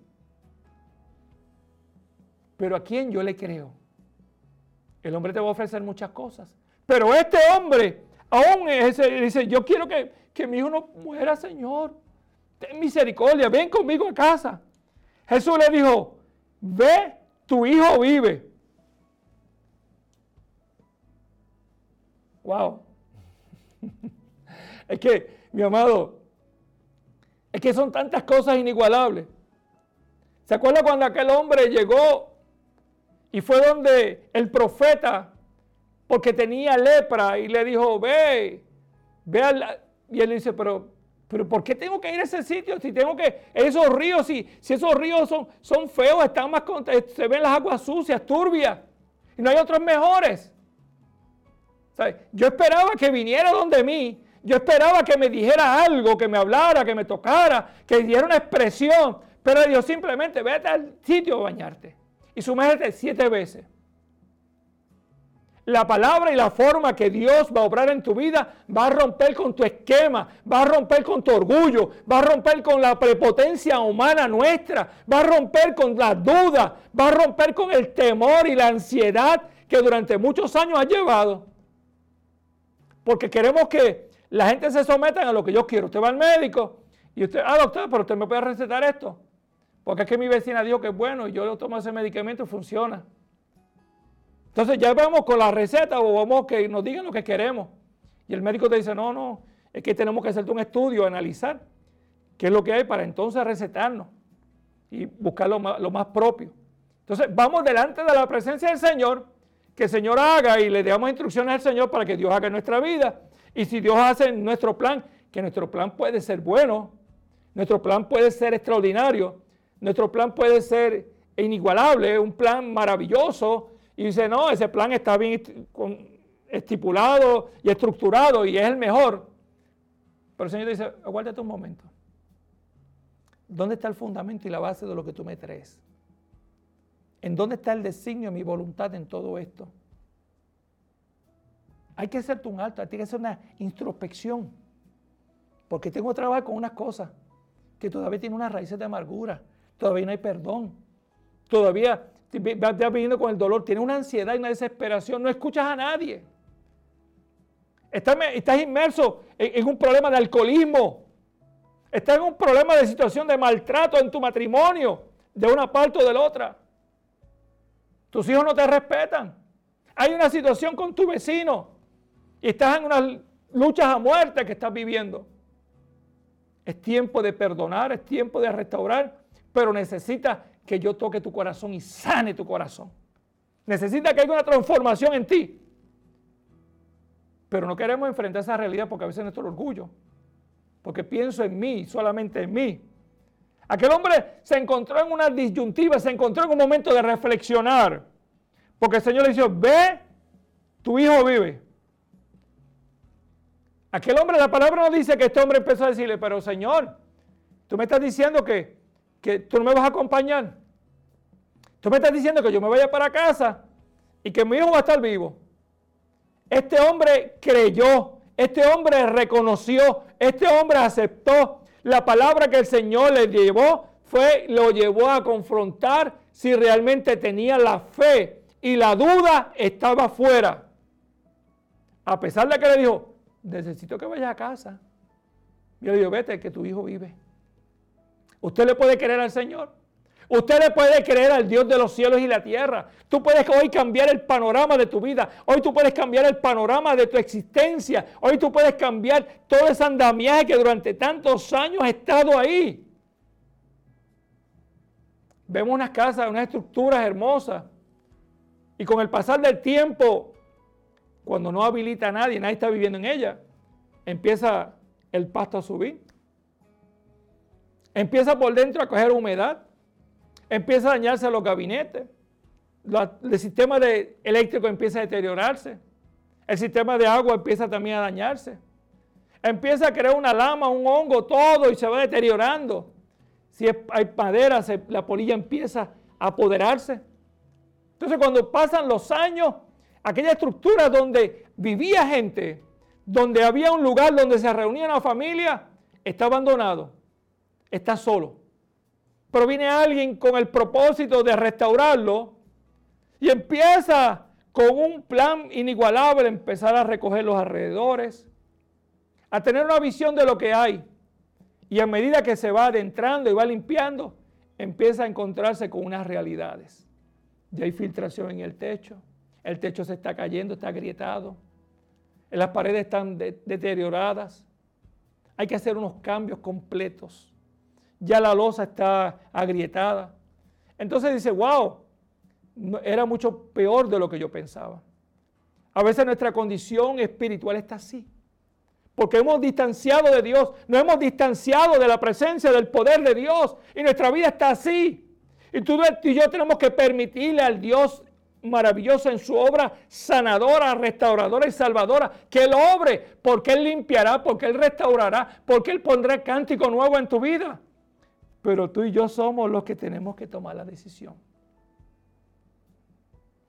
Pero ¿a quién yo le creo? El hombre te va a ofrecer muchas cosas. Pero este hombre, aún ese, dice, yo quiero que, que mi hijo no muera, Señor. Ten misericordia, ven conmigo a casa. Jesús le dijo, ve, tu hijo vive. Wow. Es que, mi amado, es que son tantas cosas inigualables. ¿Se acuerda cuando aquel hombre llegó y fue donde el profeta, porque tenía lepra, y le dijo, ve, ve a la... Y él dice, pero, pero ¿por qué tengo que ir a ese sitio? Si tengo que, esos ríos, si, si esos ríos son, son feos, están más, se ven las aguas sucias, turbias, y no hay otros mejores. ¿Sabes? Yo esperaba que viniera donde mí, yo esperaba que me dijera algo, que me hablara, que me tocara, que diera una expresión, pero Dios simplemente, vete al sitio a bañarte y sumérgete siete veces. la palabra y la forma que Dios va a obrar en tu vida va a romper con tu esquema, va a romper con tu orgullo, va a romper con la prepotencia humana nuestra, va a romper con las dudas, va a romper con el temor y la ansiedad que durante muchos años ha llevado. Porque queremos que la gente se someta a lo que yo quiero. Usted va al médico y usted, ah, doctor, pero usted me puede recetar esto. Porque es que mi vecina dijo que es bueno y yo lo tomo ese medicamento y funciona. Entonces ya vamos con la receta o vamos que nos digan lo que queremos. Y el médico te dice, no, no, es que tenemos que hacerte un estudio, analizar qué es lo que hay para entonces recetarnos y buscar lo más, lo más propio. Entonces vamos delante de la presencia del Señor, que el Señor haga y le damos instrucciones al Señor para que Dios haga en nuestra vida. Y si Dios hace nuestro plan, que nuestro plan puede ser bueno, nuestro plan puede ser extraordinario, nuestro plan puede ser inigualable, un plan maravilloso. Y dice, no, ese plan está bien estipulado y estructurado y es el mejor. Pero el Señor dice, aguárdate un momento. ¿Dónde está el fundamento y la base de lo que tú me traes? ¿En dónde está el designio, mi voluntad en todo esto? Hay que hacerte un alto, hay que hacer una introspección. Porque tengo que trabajar con unas cosas que todavía tienen unas raíces de amargura. Todavía no hay perdón. Todavía vas viviendo con el dolor. Tienes una ansiedad y una desesperación. No escuchas a nadie. Estás, estás inmerso en, en un problema de alcoholismo. Estás en un problema de situación de maltrato en tu matrimonio, de una parte o de la otra. Tus hijos no te respetan. Hay una situación con tu vecino y estás en unas luchas a muerte que estás viviendo. Es tiempo de perdonar, es tiempo de restaurar, pero necesitas que yo toque tu corazón y sane tu corazón. Necesitas que haya una transformación en ti. Pero no queremos enfrentar esa realidad porque a veces es nuestro orgullo. Porque pienso en mí, solamente en mí. Aquel hombre se encontró en una disyuntiva, se encontró en un momento de reflexionar. Porque el Señor le dijo, ve, tu hijo vive. Aquel hombre, la palabra no dice que este hombre empezó a decirle, pero Señor, tú me estás diciendo que, que tú no me vas a acompañar. Tú me estás diciendo que yo me vaya para casa y que mi hijo va a estar vivo. Este hombre creyó, este hombre reconoció, este hombre aceptó. La palabra que el Señor le llevó fue, lo llevó a confrontar si realmente tenía la fe y la duda estaba fuera. A pesar de que le dijo, necesito que vayas a casa. Y yo le digo, vete, que tu hijo vive. Usted le puede creer al Señor. Usted le puede creer al Dios de los cielos y la tierra. Tú puedes hoy cambiar el panorama de tu vida. Hoy tú puedes cambiar el panorama de tu existencia. Hoy tú puedes cambiar todo ese andamiaje que durante tantos años ha estado ahí. Vemos unas casas, unas estructuras hermosas. Y con el pasar del tiempo, cuando no habilita a nadie, nadie está viviendo en ella, empieza el pasto a subir. Empieza por dentro a coger humedad. Empieza a dañarse los gabinetes. La, el sistema de eléctrico empieza a deteriorarse. El sistema de agua empieza también a dañarse. Empieza a crear una lama, un hongo, todo y se va deteriorando. Si es, hay madera, se, la polilla empieza a apoderarse. Entonces cuando pasan los años, aquella estructura donde vivía gente, donde había un lugar donde se reunía una familia, está abandonado, está solo. Pero viene alguien con el propósito de restaurarlo y empieza con un plan inigualable, empezar a recoger los alrededores, a tener una visión de lo que hay. Y a medida que se va adentrando y va limpiando, empieza a encontrarse con unas realidades. Ya hay filtración en el techo, el techo se está cayendo, está agrietado, las paredes están de- deterioradas, hay que hacer unos cambios completos. Ya la losa está agrietada. Entonces dice, wow, era mucho peor de lo que yo pensaba. A veces nuestra condición espiritual está así. Porque hemos distanciado de Dios, nos hemos distanciado de la presencia, del poder de Dios. Y nuestra vida está así. Y tú y yo tenemos que permitirle al Dios maravilloso en su obra sanadora, restauradora y salvadora, que Él obre, porque Él limpiará, porque Él restaurará, porque Él pondrá cántico nuevo en tu vida. Pero tú y yo somos los que tenemos que tomar la decisión.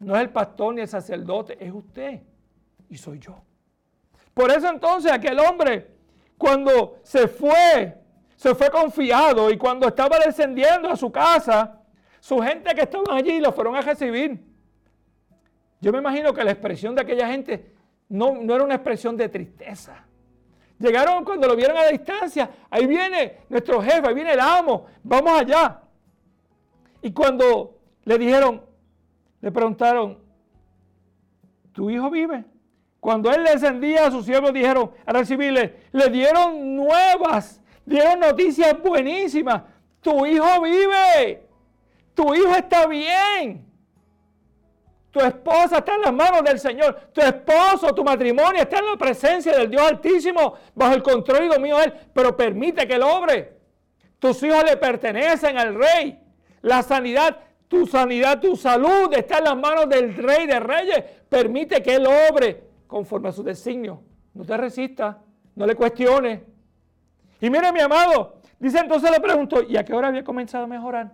No es el pastor ni el sacerdote, es usted y soy yo. Por eso entonces aquel hombre, cuando se fue, se fue confiado y cuando estaba descendiendo a su casa, su gente que estaban allí lo fueron a recibir. Yo me imagino que la expresión de aquella gente no, no era una expresión de tristeza. Llegaron cuando lo vieron a la distancia, ahí viene nuestro jefe, ahí viene el amo, vamos allá. Y cuando le dijeron, le preguntaron, ¿tu hijo vive? Cuando él descendía a sus siervos dijeron a recibirle, le dieron nuevas, dieron noticias buenísimas. Tu hijo vive, tu hijo está bien. Tu esposa está en las manos del Señor. Tu esposo, tu matrimonio está en la presencia del Dios Altísimo, bajo el control y dominio de Él. Pero permite que Él obre. Tus hijos le pertenecen al Rey. La sanidad, tu sanidad, tu salud está en las manos del Rey de Reyes. Permite que Él obre conforme a su designio. No te resistas, no le cuestiones. Y mire, mi amado, dice entonces le preguntó, ¿y a qué hora había comenzado a mejorar?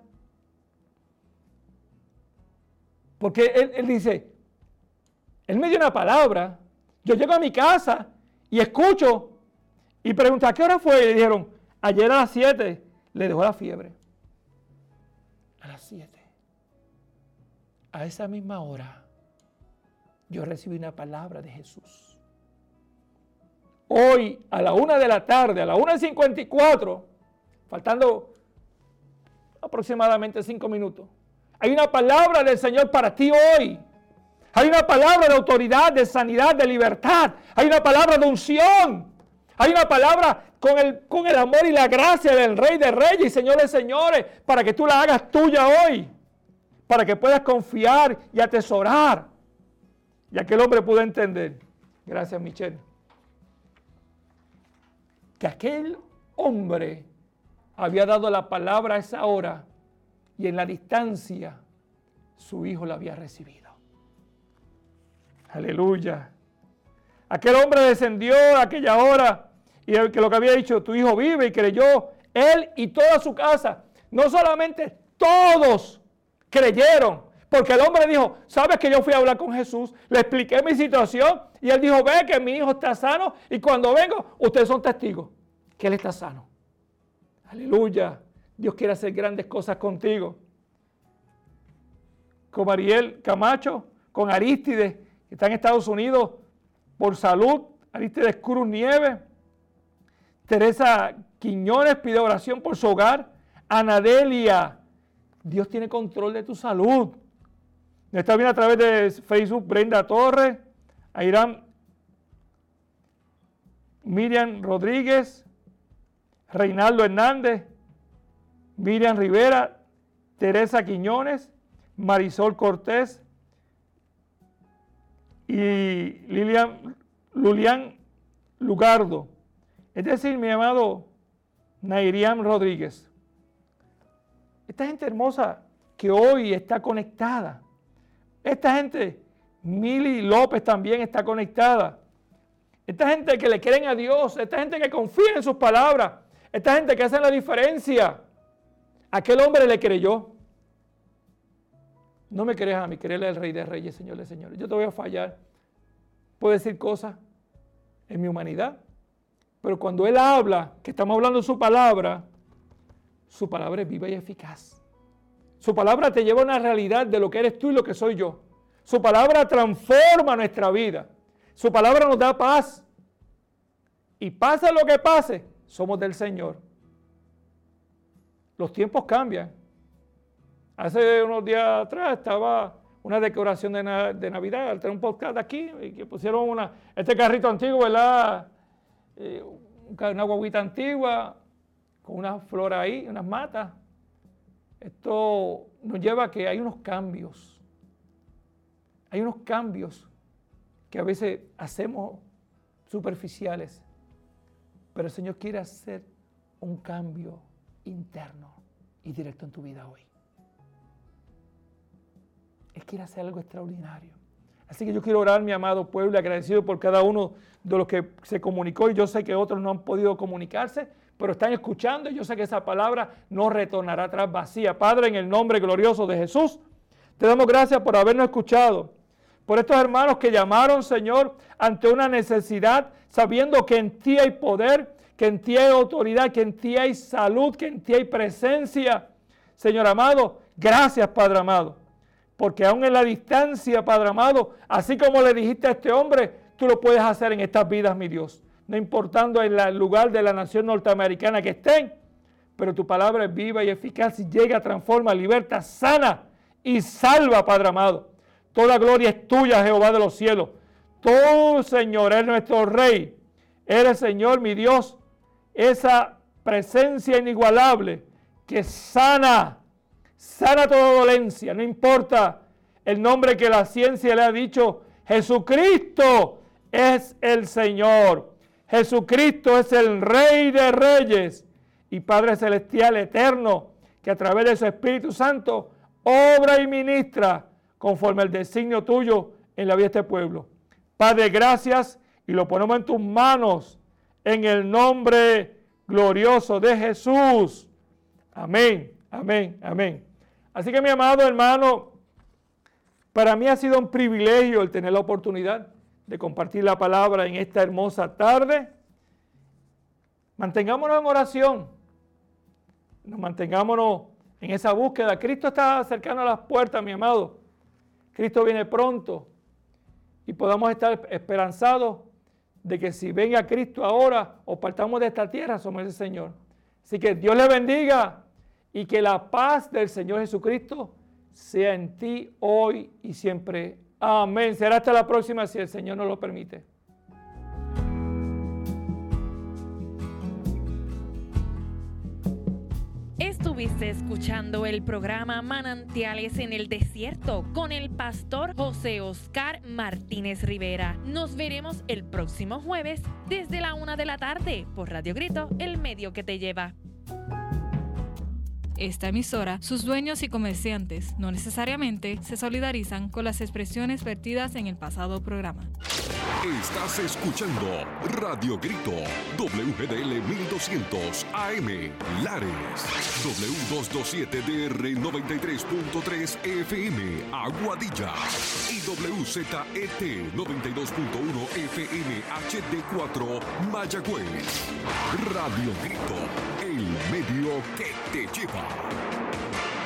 Porque él, él dice, él me dio una palabra, yo llego a mi casa y escucho y pregunto, ¿a qué hora fue? Y le dijeron, ayer a las siete le dejó la fiebre. A las siete. A esa misma hora yo recibí una palabra de Jesús. Hoy a la una de la tarde, a la una y cincuenta y cuatro, faltando aproximadamente cinco minutos, hay una palabra del Señor para ti hoy. Hay una palabra de autoridad, de sanidad, de libertad. Hay una palabra de unción. Hay una palabra con el, con el amor y la gracia del Rey de Reyes y Señor de Señores para que tú la hagas tuya hoy. Para que puedas confiar y atesorar. Y aquel hombre pudo entender. Gracias, Michelle. Que aquel hombre había dado la palabra a esa hora. Y en la distancia, su hijo la había recibido. Aleluya. Aquel hombre descendió a aquella hora y el que lo que había dicho, tu hijo vive, y creyó él y toda su casa. No solamente todos creyeron, porque el hombre dijo, sabes que yo fui a hablar con Jesús, le expliqué mi situación y él dijo, ve que mi hijo está sano y cuando vengo, ustedes son testigos que él está sano. Aleluya. Dios quiere hacer grandes cosas contigo. Con Ariel Camacho, con Aristides, que está en Estados Unidos por salud. Aristides Cruz Nieves. Teresa Quiñones pide oración por su hogar. Anadelia, Dios tiene control de tu salud. Me está viendo a través de Facebook Brenda Torres, Airam Miriam Rodríguez, Reinaldo Hernández, Miriam Rivera, Teresa Quiñones, Marisol Cortés y Lilian, Lulian Lugardo. Es decir, mi amado Nairiam Rodríguez. Esta gente hermosa que hoy está conectada. Esta gente, Mili López también está conectada. Esta gente que le creen a Dios, esta gente que confía en sus palabras, esta gente que hace la diferencia. Aquel hombre le creyó. No me creas a mí, créele al Rey de Reyes, Señor de Señores. Yo te voy a fallar. Puedo decir cosas en mi humanidad. Pero cuando Él habla, que estamos hablando de su palabra, su palabra es viva y eficaz. Su palabra te lleva a una realidad de lo que eres tú y lo que soy yo. Su palabra transforma nuestra vida. Su palabra nos da paz. Y pase lo que pase, somos del Señor. Los tiempos cambian. Hace unos días atrás estaba una decoración de, na de Navidad, al tener un podcast aquí, y que pusieron una, este carrito antiguo, ¿verdad? Eh, una guaguita antigua, con una flor ahí, unas matas. Esto nos lleva a que hay unos cambios. Hay unos cambios que a veces hacemos superficiales, pero el Señor quiere hacer un cambio interno y directo en tu vida hoy. Él quiere hacer algo extraordinario. Así que yo quiero orar, mi amado pueblo, y agradecido por cada uno de los que se comunicó, y yo sé que otros no han podido comunicarse, pero están escuchando, y yo sé que esa palabra no retornará atrás vacía. Padre, en el nombre glorioso de Jesús, Te damos gracias por habernos escuchado, por estos hermanos que llamaron, Señor, ante una necesidad, sabiendo que en ti hay poder, que en ti hay autoridad, que en ti hay salud, que en ti hay presencia. Señor amado, gracias, Padre amado, porque aún en la distancia, Padre amado, así como le dijiste a este hombre, tú lo puedes hacer en estas vidas, mi Dios, no importando en el lugar de la nación norteamericana que estén, pero tu palabra es viva y eficaz y llega, transforma, liberta, sana y salva, Padre amado. Toda gloria es tuya, Jehová de los cielos. Tú, Señor, eres nuestro Rey. Eres, Señor, mi Dios, esa presencia inigualable que sana, sana toda dolencia. No importa el nombre que la ciencia le ha dicho, Jesucristo es el Señor. Jesucristo es el Rey de Reyes y Padre Celestial eterno, que a través de su Espíritu Santo obra y ministra conforme al designio tuyo en la vida de este pueblo. Padre, gracias y lo ponemos en tus manos en el nombre glorioso de Jesús. Amén, amén, amén. Así que mi amado hermano, para mí ha sido un privilegio el tener la oportunidad de compartir la palabra en esta hermosa tarde. Mantengámonos en oración, nos mantengámonos en esa búsqueda. Cristo está cercano a las puertas, mi amado. Cristo viene pronto y podamos estar esperanzados de que si venga Cristo ahora o partamos de esta tierra, somos ese Señor. Así que Dios le bendiga y que la paz del Señor Jesucristo sea en ti hoy y siempre. Amén. Será hasta la próxima si el Señor nos lo permite. Estuviste escuchando el programa Manantiales en el Desierto con el pastor José Oscar Martínez Rivera. Nos veremos el próximo jueves desde la una de la tarde por Radio Grito, el medio que te lleva. Esta emisora, sus dueños y comerciantes no necesariamente se solidarizan con las expresiones vertidas en el pasado programa. Estás escuchando Radio Grito, W G D L mil doscientos A M, Lares, W doscientos veintisiete D R noventa y tres punto tres F M, Aguadilla, y W Z E T noventa y dos punto uno F M H D cuatro, Mayagüez. Radio Grito, el medio que te lleva.